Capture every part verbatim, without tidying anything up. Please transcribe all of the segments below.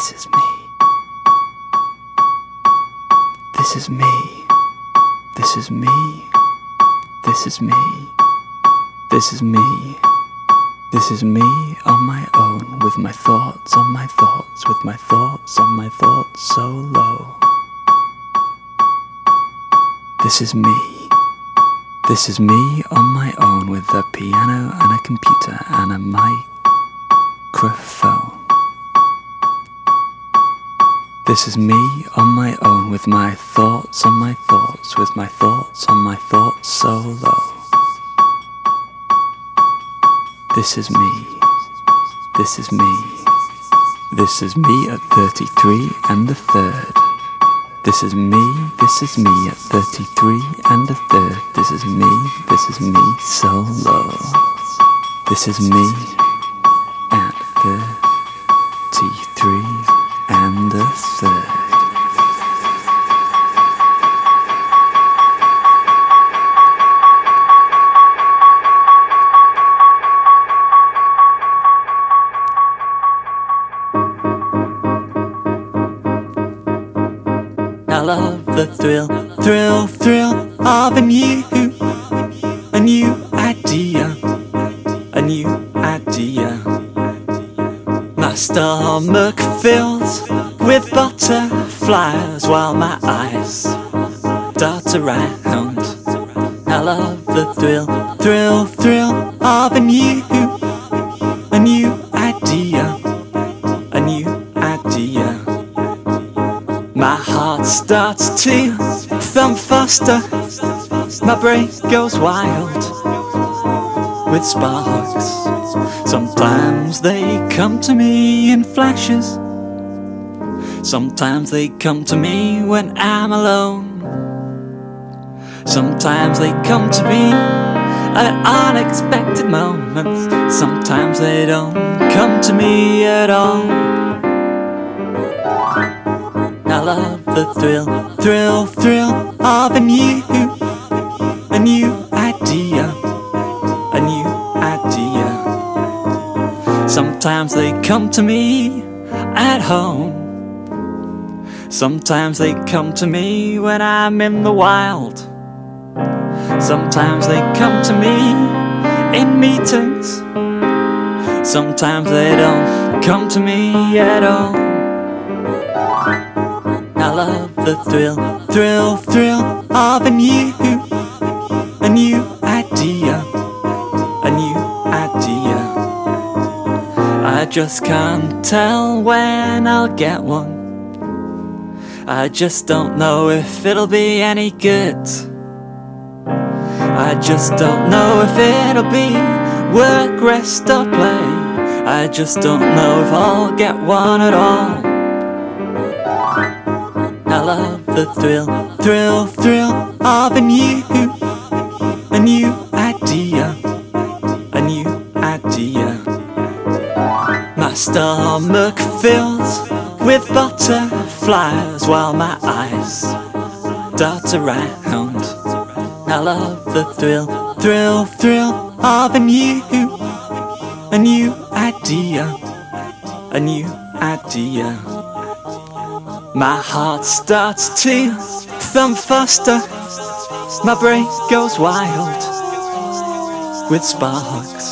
This is me. This is me. This is me. This is me. This is me. This is me on my own, with my thoughts on my thoughts, with my thoughts on my thoughts so low. This is me. This is me on my own, with a piano and a computer and a microphone. This is me on my own, with my thoughts on my thoughts, with my thoughts on my thoughts so low. This is me. This is me. This is me at thirty-three and a third. This is me, this is me at thirty-three and a third. This is me, this is me so low. This is me at thirty-three and a third. I love the thrill, thrill, thrill of a new, a new idea, a new idea. My stomach fills with butterflies while my eyes dart around. I love the thrill, thrill, thrill of a new, a new idea, a new idea. My heart starts to thump faster, my brain goes wild with sparks. Sometimes they come to me in flashes, sometimes they come to me when I'm alone. Sometimes they come to me at unexpected moments, sometimes they don't come to me at all. I love the thrill, thrill, thrill of a new, a new idea, a new idea. Sometimes they come to me at home, sometimes they come to me when I'm in the wild. Sometimes they come to me in meetings, sometimes they don't come to me at all. I love the thrill, thrill, thrill of a new, a new idea, a new idea. I just can't tell when I'll get one, I just don't know if it'll be any good. I just don't know if it'll be work, rest or play. I just don't know if I'll get one at all. I love the thrill, thrill, thrill of a new, a new idea, a new idea. My stomach fills with butterflies while my eyes dart around. I love the thrill, thrill, thrill of a new, a new idea, a new idea. My heart starts to thump faster, my brain goes wild with sparks.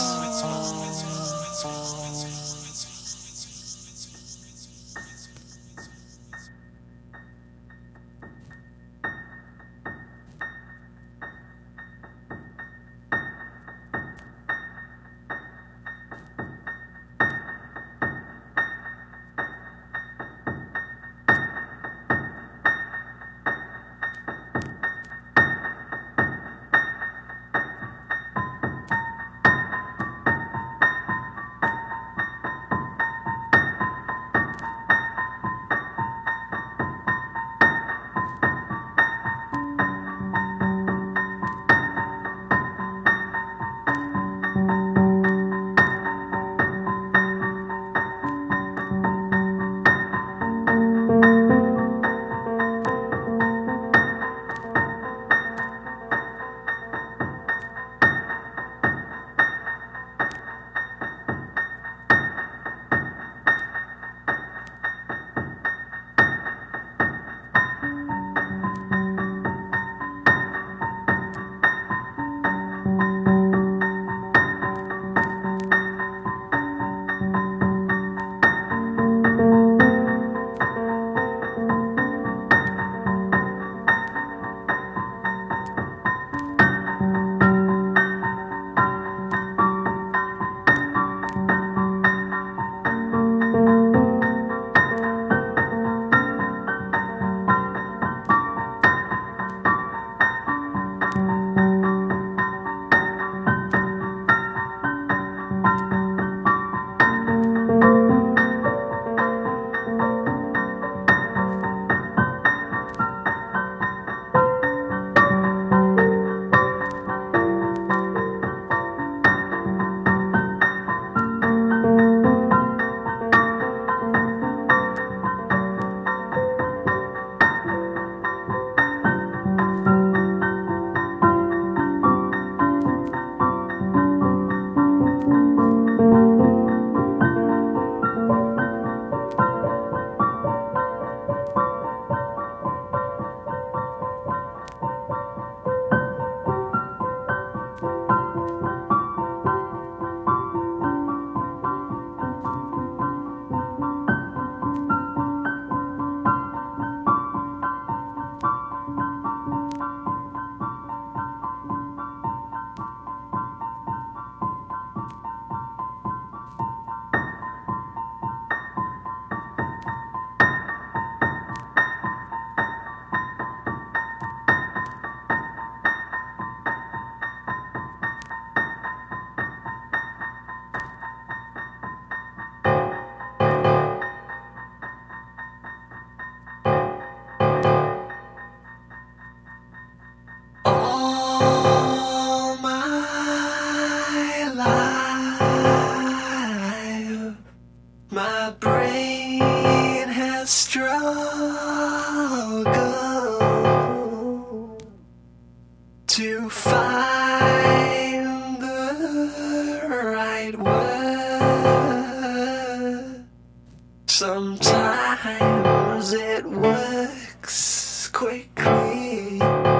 times it works quickly.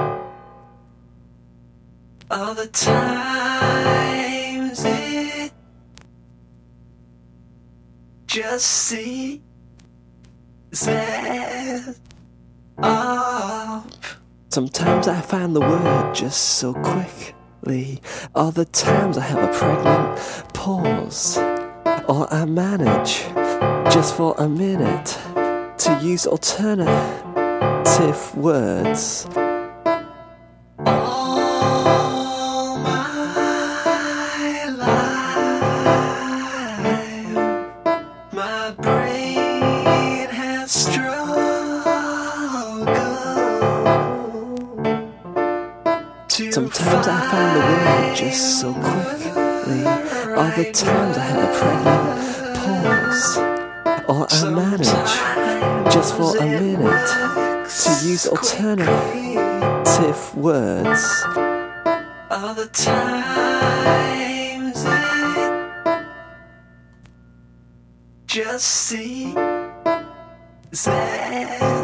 Other times it just seizes up. Sometimes I find the word just so quickly. Other times I have a pregnant pause. Or I manage, just for a minute, to use alternative words. All my life, my brain has struggled to Sometimes I find the word just so quickly. Other times I have a pregnant pause. Or I manage, just for a minute, to use alternative words. Other times it just seems